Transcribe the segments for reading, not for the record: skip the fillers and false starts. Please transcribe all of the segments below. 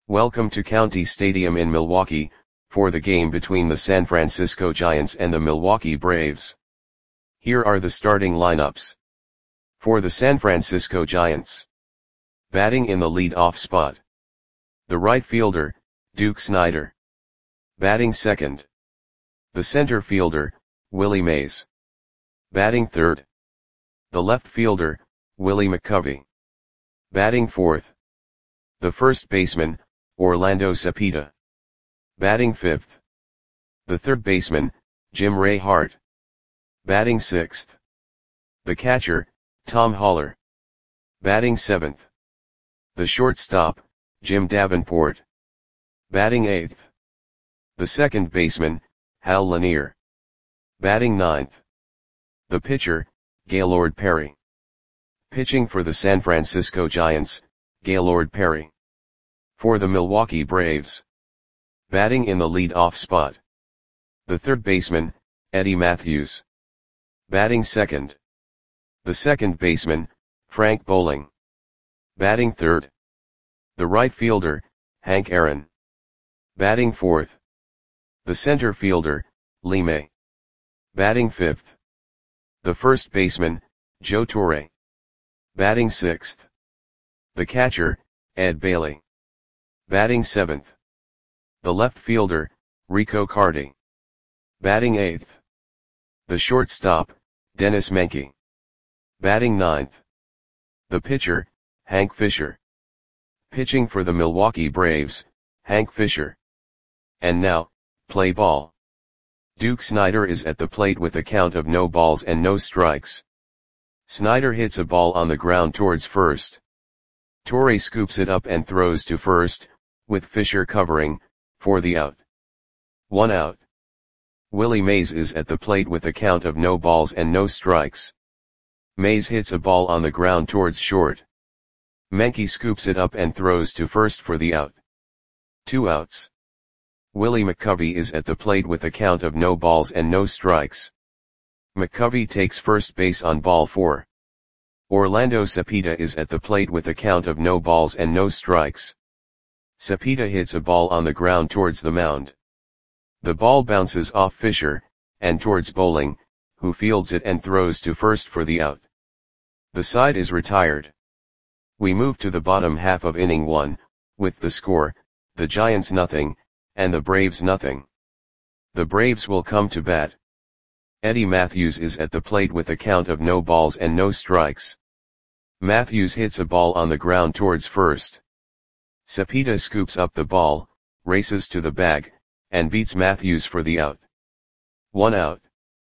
Welcome to County Stadium in Milwaukee, for the game between the San Francisco Giants and the Milwaukee Braves. Here are the starting lineups. For the San Francisco Giants. Batting in the lead-off spot. The right fielder, Duke Snider. Batting second. The center fielder, Willie Mays. Batting third. The left fielder, Willie McCovey. Batting fourth. The first baseman, Orlando Cepeda. Batting fifth. The third baseman, Jim Ray Hart. Batting sixth. The catcher, Tom Haller. Batting seventh. The shortstop, Jim Davenport. Batting eighth. The second baseman, Hal Lanier. Batting ninth. The pitcher, Gaylord Perry. Pitching for the San Francisco Giants, Gaylord Perry. For the Milwaukee Braves. Batting in the lead-off spot. The third baseman, Eddie Mathews. Batting second. The second baseman, Frank Bowling. Batting third. The right fielder, Hank Aaron. Batting fourth. The center fielder, Lee May. Batting fifth. The first baseman, Joe Torre. Batting sixth. The catcher, Ed Bailey. Batting seventh. The left fielder, Rico Carty. Batting eighth. The shortstop, Dennis Menke. Batting ninth. The pitcher, Hank Fisher. Pitching for the Milwaukee Braves, Hank Fisher. And now, play ball. Duke Snider is at the plate with a count of no balls and no strikes. Snider hits a ball on the ground towards first. Torre scoops it up and throws to first, with Fisher covering, for the out. 1 out. Willie Mays is at the plate with a count of no balls and no strikes. Mays hits a ball on the ground towards short. Menke scoops it up and throws to first for the out. 2 outs. Willie McCovey is at the plate with a count of no balls and no strikes. McCovey takes first base on ball 4. Orlando Cepeda is at the plate with a count of no balls and no strikes. Cepeda hits a ball on the ground towards the mound. The ball bounces off Fisher, and towards Bowling, who fields it and throws to first for the out. The side is retired. We move to the bottom half of inning 1, with the score, the Giants nothing, and the Braves nothing. The Braves will come to bat. Eddie Mathews is at the plate with a count of no balls and no strikes. Mathews hits a ball on the ground towards first. Cepeda scoops up the ball, races to the bag, and beats Mathews for the out. 1 out.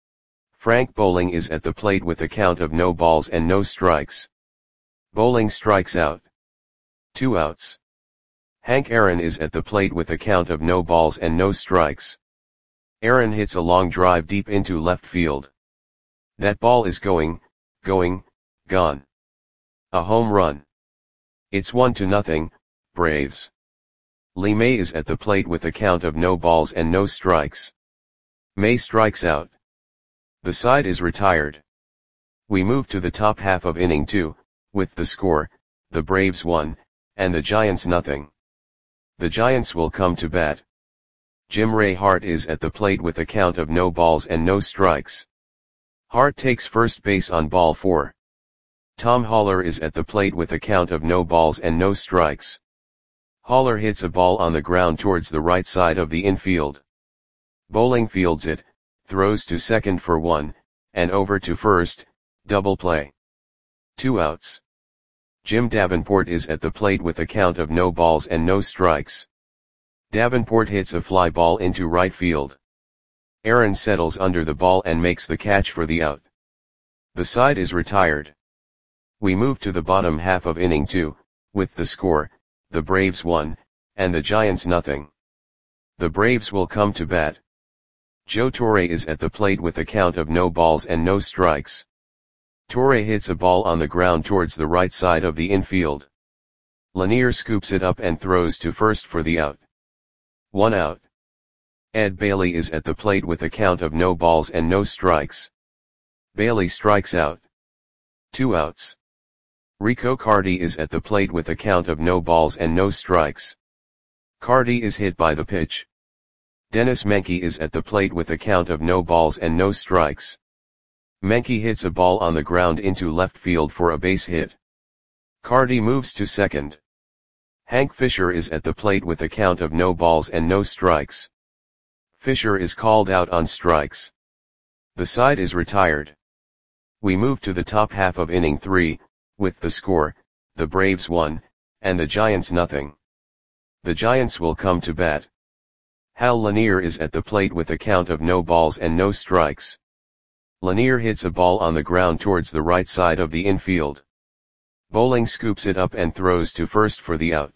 Frank Bowling is at the plate with a count of no balls and no strikes. Bowling strikes out. 2 outs. Hank Aaron is at the plate with a count of no balls and no strikes. Aaron hits a long drive deep into left field. That ball is going, gone. A home run. It's 1-0, Braves. Lee May is at the plate with a count of no balls and no strikes. May strikes out. The side is retired. We move to the top half of inning 2, with the score, the Braves 1, and the Giants nothing. The Giants will come to bat. Jim Ray Hart is at the plate with a count of no balls and no strikes. Hart takes first base on ball 4. Tom Haller is at the plate with a count of no balls and no strikes. Haller hits a ball on the ground towards the right side of the infield. Bowling fields it, throws to second for 1, and over to first, double play. 2 outs. Jim Davenport is at the plate with a count of no balls and no strikes. Davenport hits a fly ball into right field. Aaron settles under the ball and makes the catch for the out. The side is retired. We move to the bottom half of inning 2, with the score, the Braves 1, and the Giants nothing. The Braves will come to bat. Joe Torre is at the plate with a count of no balls and no strikes. Torre hits a ball on the ground towards the right side of the infield. Lanier scoops it up and throws to first for the out. 1 out. Ed Bailey is at the plate with a count of no balls and no strikes. Bailey strikes out. 2 outs. Rico Carty is at the plate with a count of no balls and no strikes. Carty is hit by the pitch. Dennis Menke is at the plate with a count of no balls and no strikes. Menke hits a ball on the ground into left field for a base hit. Carty moves to second. Hank Fisher is at the plate with a count of no balls and no strikes. Fisher is called out on strikes. The side is retired. We move to the top half of inning 3, with the score, the Braves 1, and the Giants nothing. The Giants will come to bat. Hal Lanier is at the plate with a count of no balls and no strikes. Lanier hits a ball on the ground towards the right side of the infield. Bowling scoops it up and throws to first for the out.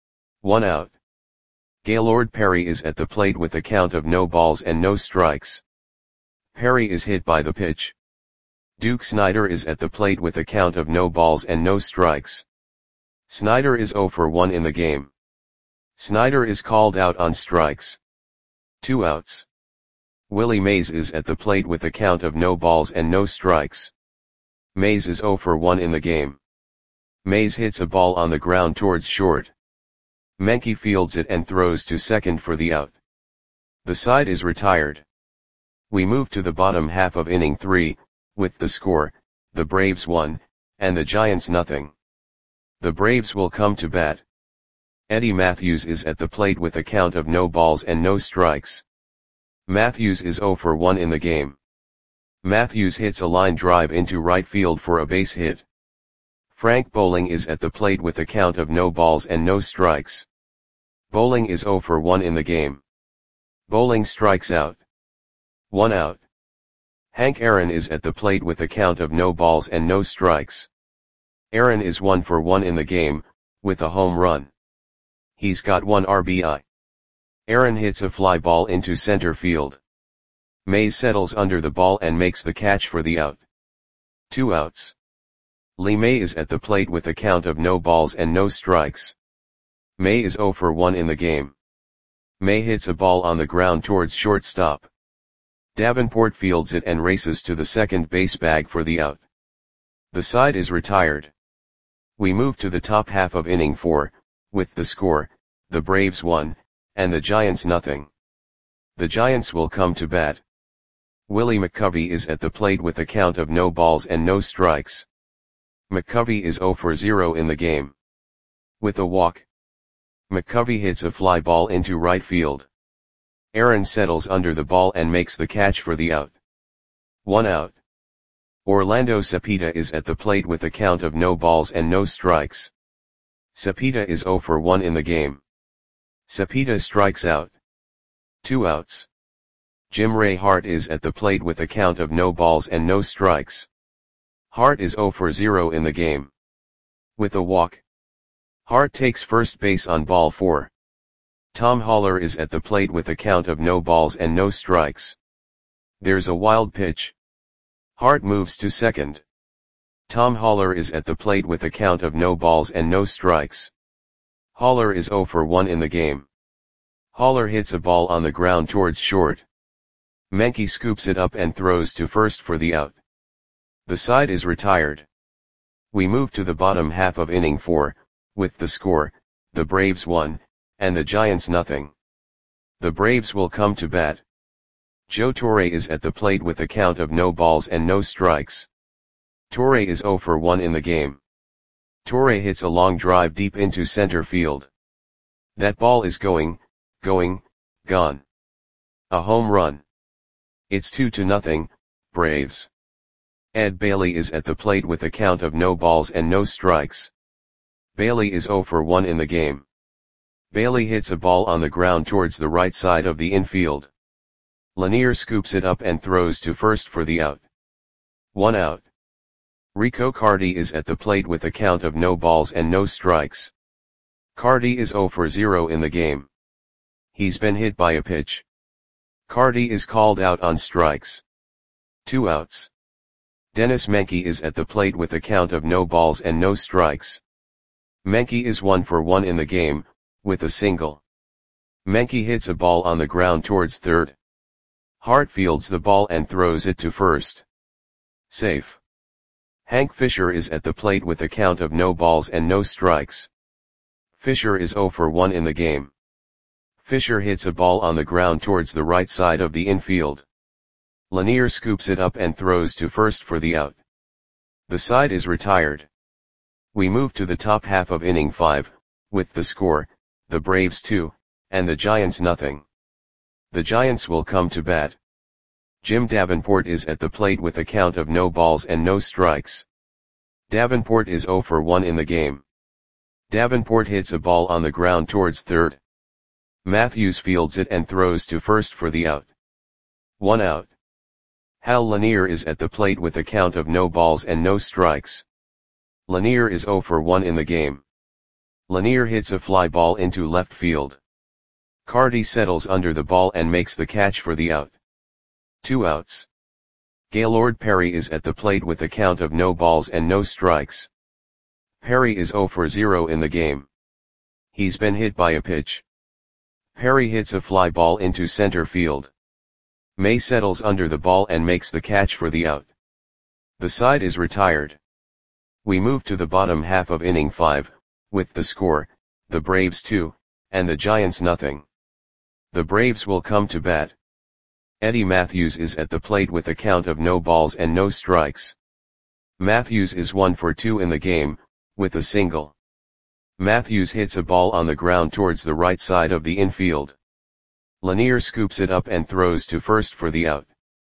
1 out. Gaylord Perry is at the plate with a count of no balls and no strikes. Perry is hit by the pitch. Duke Snider is at the plate with a count of no balls and no strikes. Snider is 0 for 1 in the game. Snider is called out on strikes. 2 outs. Willie Mays is at the plate with a count of no balls and no strikes. Mays is 0 for 1 in the game. Mays hits a ball on the ground towards short. Menke fields it and throws to second for the out. The side is retired. We move to the bottom half of inning 3, with the score, the Braves 1, and the Giants nothing. The Braves will come to bat. Eddie Matthews is at the plate with a count of no balls and no strikes. Matthews is 0 for 1 in the game. Matthews hits a line drive into right field for a base hit. Frank Bowling is at the plate with a count of no balls and no strikes. Bowling is 0 for 1 in the game. Bowling strikes out. 1 out. Hank Aaron is at the plate with a count of no balls and no strikes. Aaron is 1 for 1 in the game, with a home run. He's got 1 RBI. Aaron hits a fly ball into center field. Mays settles under the ball and makes the catch for the out. 2 outs. Lee May is at the plate with a count of no balls and no strikes. May is 0 for 1 in the game. May hits a ball on the ground towards shortstop. Davenport fields it and races to the second base bag for the out. The side is retired. We move to the top half of inning 4, with the score, the Braves 1, and the Giants nothing. The Giants will come to bat. Willie McCovey is at the plate with a count of no balls and no strikes. McCovey is 0 for 0 in the game. With a walk. McCovey hits a fly ball into right field. Aaron settles under the ball and makes the catch for the out. 1 out. Orlando Cepeda is at the plate with a count of no balls and no strikes. Cepeda is 0 for 1 in the game. Cepeda strikes out. 2 outs. Jim Ray Hart is at the plate with a count of no balls and no strikes. Hart is 0 for 0 in the game. With a walk. Hart takes first base on ball 4. Tom Haller is at the plate with a count of no balls and no strikes. There's a wild pitch. Hart moves to second. Tom Haller is at the plate with a count of no balls and no strikes. Haller is 0 for 1 in the game. Haller hits a ball on the ground towards short. Menke scoops it up and throws to first for the out. The side is retired. We move to the bottom half of inning 4, with the score, the Braves 1, and the Giants nothing. The Braves will come to bat. Joe Torre is at the plate with a count of no balls and no strikes. Torre is 0 for 1 in the game. Torre hits a long drive deep into center field. That ball is gone. A home run. It's 2-0, Braves. Ed Bailey is at the plate with a count of no balls and no strikes. Bailey is 0 for 1 in the game. Bailey hits a ball on the ground towards the right side of the infield. Lanier scoops it up and throws to first for the out. 1 out. Rico Carty is at the plate with a count of no balls and no strikes. Carty is 0 for 0 in the game. He's been hit by a pitch. Carty is called out on strikes. 2 outs. Dennis Menke is at the plate with a count of no balls and no strikes. Menke is 1 for 1 in the game, with a single. Menke hits a ball on the ground towards third. Hart fields the ball and throws it to first. Safe. Hank Fisher is at the plate with a count of no balls and no strikes. Fisher is 0 for 1 in the game. Fisher hits a ball on the ground towards the right side of the infield. Lanier scoops it up and throws to first for the out. The side is retired. We move to the top half of inning 5, with the score, the Braves 2, and the Giants nothing. The Giants will come to bat. Jim Davenport is at the plate with a count of no balls and no strikes. Davenport is 0 for 1 in the game. Davenport hits a ball on the ground towards third. Matthews fields it and throws to first for the out. 1 out. Hal Lanier is at the plate with a count of no balls and no strikes. Lanier is 0 for 1 in the game. Lanier hits a fly ball into left field. Carty settles under the ball and makes the catch for the out. 2 outs. Gaylord Perry is at the plate with a count of no balls and no strikes. Perry is 0 for 0 in the game. He's been hit by a pitch. Perry hits a fly ball into center field. May settles under the ball and makes the catch for the out. The side is retired. We move to the bottom half of inning 5, with the score, the Braves 2, and the Giants nothing. The Braves will come to bat. Eddie Matthews is at the plate with a count of no balls and no strikes. Matthews is 1 for 2 in the game, with a single. Matthews hits a ball on the ground towards the right side of the infield. Lanier scoops it up and throws to first for the out.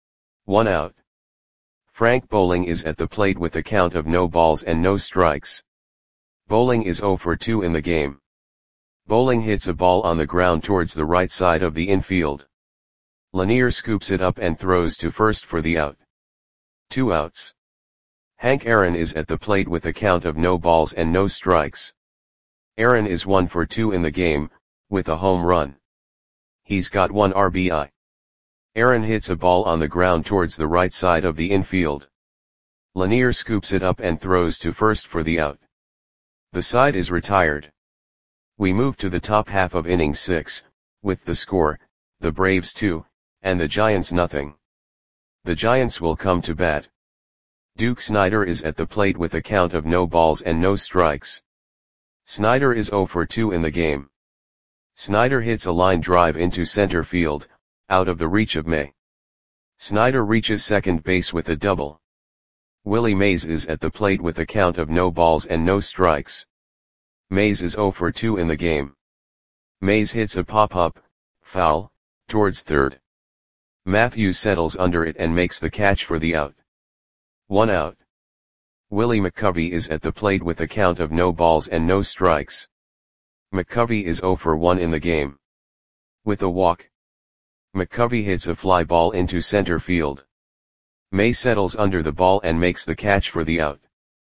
1 out. Frank Bowling is at the plate with a count of no balls and no strikes. Bowling is 0 for 2 in the game. Bowling hits a ball on the ground towards the right side of the infield. Lanier scoops it up and throws to first for the out. 2 outs. Hank Aaron is at the plate with a count of no balls and no strikes. Aaron is 1 for 2 in the game, with a home run. He's got 1 RBI. Aaron hits a ball on the ground towards the right side of the infield. Lanier scoops it up and throws to first for the out. The side is retired. We move to the top half of inning 6, with the score, the Braves 2, and the Giants nothing. The Giants will come to bat. Duke Snider is at the plate with a count of no balls and no strikes. Snider is 0 for 2 in the game. Snider hits a line drive into center field, out of the reach of May. Snider reaches second base with a double. Willie Mays is at the plate with a count of no balls and no strikes. Mays is 0 for 2 in the game. Mays hits a pop-up, foul, towards third. Matthews settles under it and makes the catch for the out. 1 out. Willie McCovey is at the plate with a count of no balls and no strikes. McCovey is 0 for 1 in the game. With a walk. McCovey hits a fly ball into center field. May settles under the ball and makes the catch for the out.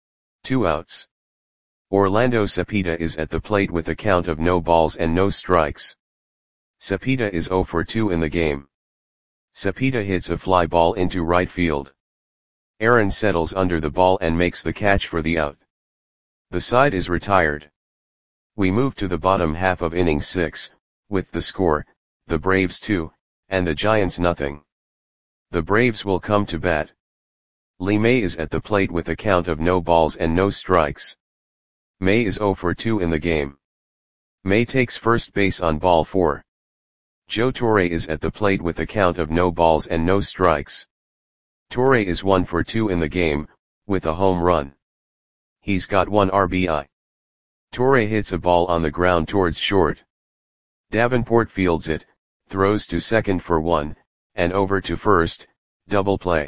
2 outs. Orlando Cepeda is at the plate with a count of no balls and no strikes. Cepeda is 0 for 2 in the game. Cepeda hits a fly ball into right field. Aaron settles under the ball and makes the catch for the out. The side is retired. We move to the bottom half of inning 6, with the score, the Braves 2, and the Giants nothing. The Braves will come to bat. Lee May is at the plate with a count of no balls and no strikes. May is 0 for 2 in the game. May takes first base on ball 4. Joe Torre is at the plate with a count of no balls and no strikes. Torre is 1 for 2 in the game, with a home run. He's got 1 RBI. Torre hits a ball on the ground towards short. Davenport fields it, throws to second for 1, and over to first, double play.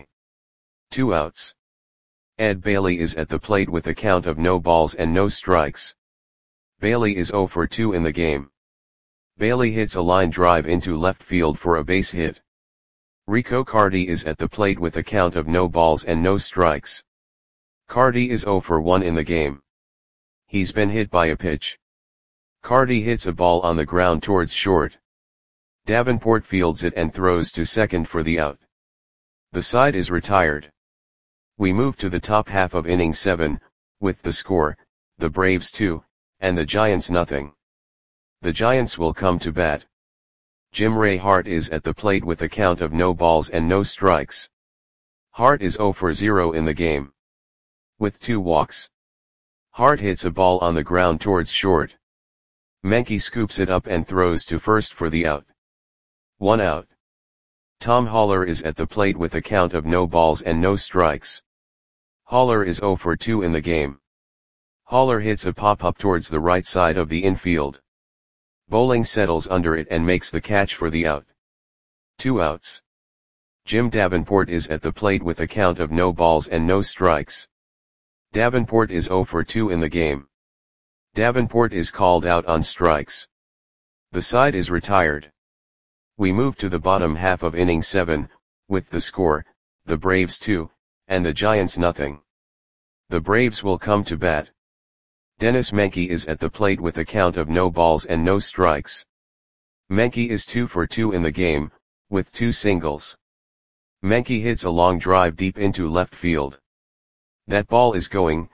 2 outs. Ed Bailey is at the plate with a count of no balls and no strikes. Bailey is 0 for 2 in the game. Bailey hits a line drive into left field for a base hit. Rico Carty is at the plate with a count of no balls and no strikes. Carty is 0 for 1 in the game. He's been hit by a pitch. Carty hits a ball on the ground towards short. Davenport fields it and throws to second for the out. The side is retired. We move to the top half of inning 7, with the score, the Braves 2, and the Giants nothing. The Giants will come to bat. Jim Ray Hart is at the plate with a count of no balls and no strikes. Hart is 0 for 0 in the game. With 2 walks. Hart hits a ball on the ground towards short. Menke scoops it up and throws to first for the out. 1 out. Tom Haller is at the plate with a count of no balls and no strikes. Haller is 0 for 2 in the game. Haller hits a pop-up towards the right side of the infield. Bowling settles under it and makes the catch for the out. 2 outs. Jim Davenport is at the plate with a count of no balls and no strikes. Davenport is 0 for 2 in the game. Davenport is called out on strikes. The side is retired. We move to the bottom half of inning 7, with the score, the Braves 2, and the Giants nothing. The Braves will come to bat. Dennis Menke is at the plate with a count of no balls and no strikes. Menke is 2 for 2 in the game, with 2 singles. Menke hits a long drive deep into left field. That ball is gone.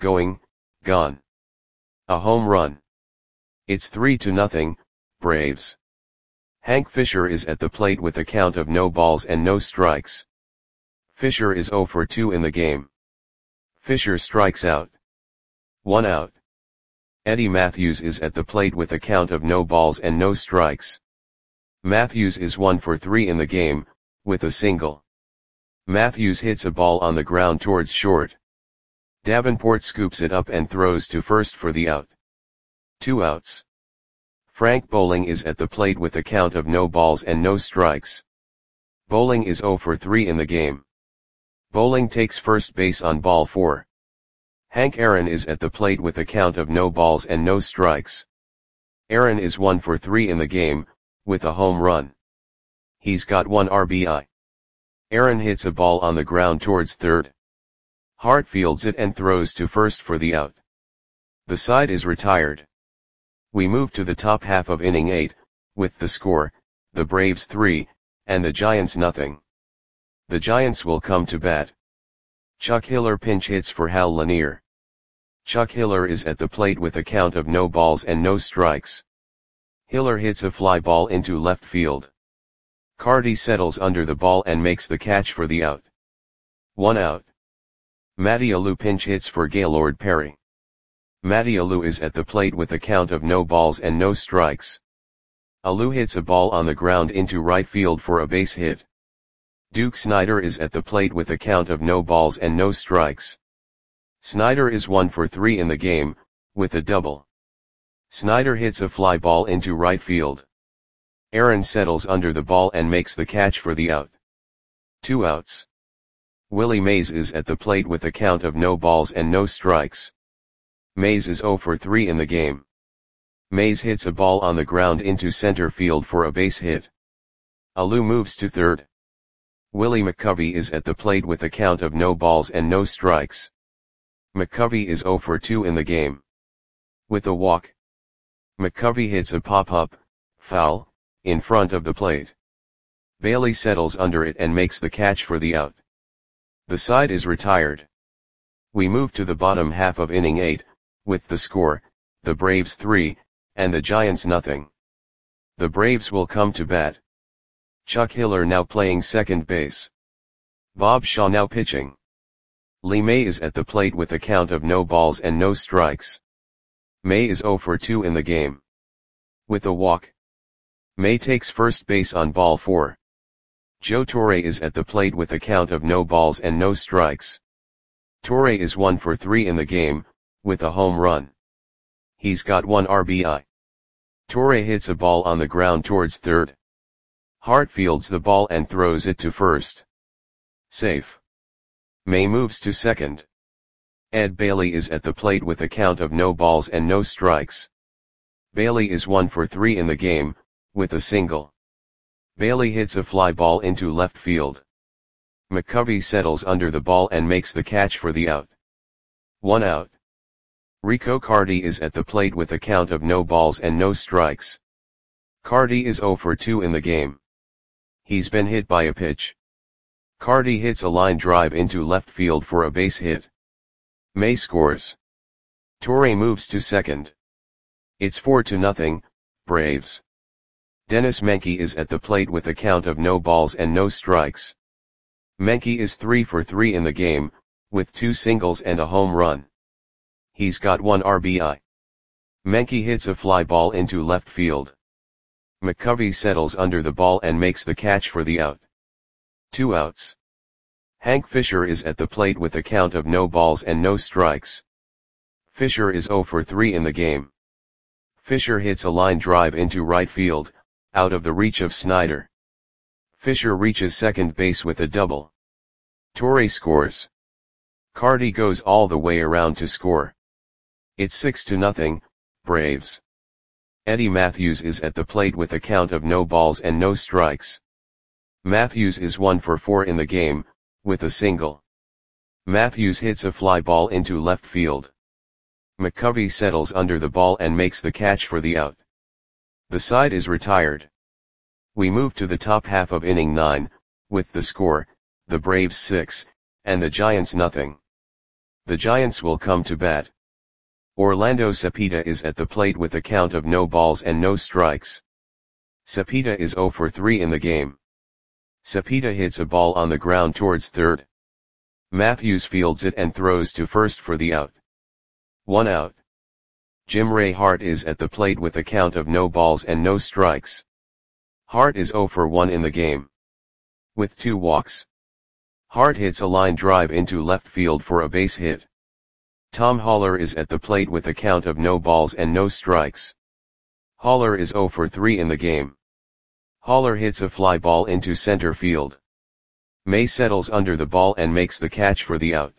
A home run. It's 3-0, Braves. Hank Fisher is at the plate with a count of no balls and no strikes. Fisher is 0 for 2 in the game. Fisher strikes out. 1 out. Eddie Matthews is at the plate with a count of no balls and no strikes. Matthews is 1 for 3 in the game, with a single. Matthews hits a ball on the ground towards short. Davenport scoops it up and throws to first for the out. 2 outs. Frank Bowling is at the plate with a count of no balls and no strikes. Bowling is 0 for 3 in the game. Bowling takes first base on ball 4. Hank Aaron is at the plate with a count of no balls and no strikes. Aaron is 1 for 3 in the game, with a home run. He's got 1 RBI. Aaron hits a ball on the ground towards third. Hart fields it and throws to first for the out. The side is retired. We move to the top half of inning 8, with the score, the Braves 3, and the Giants nothing. The Giants will come to bat. Chuck Hiller pinch hits for Hal Lanier. Chuck Hiller is at the plate with a count of no balls and no strikes. Hiller hits a fly ball into left field. Carty settles under the ball and makes the catch for the out. 1 out. Matty Alou pinch hits for Gaylord Perry. Matty Alou is at the plate with a count of no balls and no strikes. Alou hits a ball on the ground into right field for a base hit. Duke Snider is at the plate with a count of no balls and no strikes. Snider is 1 for 3 in the game, with a double. Snider hits a fly ball into right field. Aaron settles under the ball and makes the catch for the out. 2 outs. Willie Mays is at the plate with a count of no balls and no strikes. Mays is 0 for 3 in the game. Mays hits a ball on the ground into center field for a base hit. Alou moves to third. Willie McCovey is at the plate with a count of no balls and no strikes. McCovey is 0 for 2 in the game. With a walk. McCovey hits a pop-up, foul, in front of the plate. Bailey settles under it and makes the catch for the out. The side is retired. We move to the bottom half of inning 8, with the score, the Braves 3, and the Giants nothing. The Braves will come to bat. Chuck Hiller now playing second base. Bob Shaw now pitching. Lee May is at the plate with a count of no balls and no strikes. May is 0 for 2 in the game. With a walk. May takes first base on ball 4. Joe Torre is at the plate with a count of no balls and no strikes. Torre is 1 for 3 in the game, with a home run. He's got 1 RBI. Torre hits a ball on the ground towards third. Hart fields the ball and throws it to first. Safe. May moves to second. Ed Bailey is at the plate with a count of no balls and no strikes. Bailey is 1 for 3 in the game, with a single. Bailey hits a fly ball into left field. McCovey settles under the ball and makes the catch for the out. 1 out. Rico Carty is at the plate with a count of no balls and no strikes. Carty is 0 for 2 in the game. He's been hit by a pitch. Carty hits a line drive into left field for a base hit. May scores. Torre moves to second. It's 4-0, Braves. Dennis Menke is at the plate with a count of no balls and no strikes. Menke is 3 for 3 in the game, with 2 singles and a home run. He's got 1 RBI. Menke hits a fly ball into left field. McCovey settles under the ball and makes the catch for the out. 2 outs. Hank Fisher is at the plate with a count of no balls and no strikes. Fisher is 0 for 3 in the game. Fisher hits a line drive into right field, out of the reach of Snyder. Fisher reaches second base with a double. Torre scores. Carty goes all the way around to score. It's 6-0, Braves. Eddie Matthews is at the plate with a count of no balls and no strikes. Matthews is 1 for 4 in the game, with a single. Matthews hits a fly ball into left field. McCovey settles under the ball and makes the catch for the out. The side is retired. We move to the top half of inning 9, with the score, the Braves 6, and the Giants nothing. The Giants will come to bat. Orlando Cepeda is at the plate with a count of no balls and no strikes. Cepeda is 0 for 3 in the game. Cepeda hits a ball on the ground towards third. Matthews fields it and throws to first for the out. 1 out. Jim Ray Hart is at the plate with a count of no balls and no strikes. Hart is 0 for 1 in the game. With 2 walks. Hart hits a line drive into left field for a base hit. Tom Haller is at the plate with a count of no balls and no strikes. Haller is 0 for 3 in the game. Haller hits a fly ball into center field. May settles under the ball and makes the catch for the out.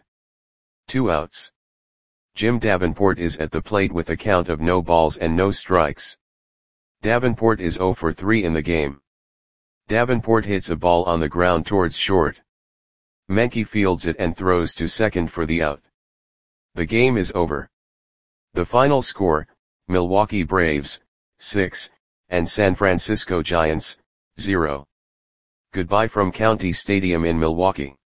2 outs. Jim Davenport is at the plate with a count of no balls and no strikes. Davenport is 0 for 3 in the game. Davenport hits a ball on the ground towards short. Menke fields it and throws to second for the out. The game is over. The final score, Milwaukee Braves, 6, and San Francisco Giants, 0. Goodbye from County Stadium in Milwaukee.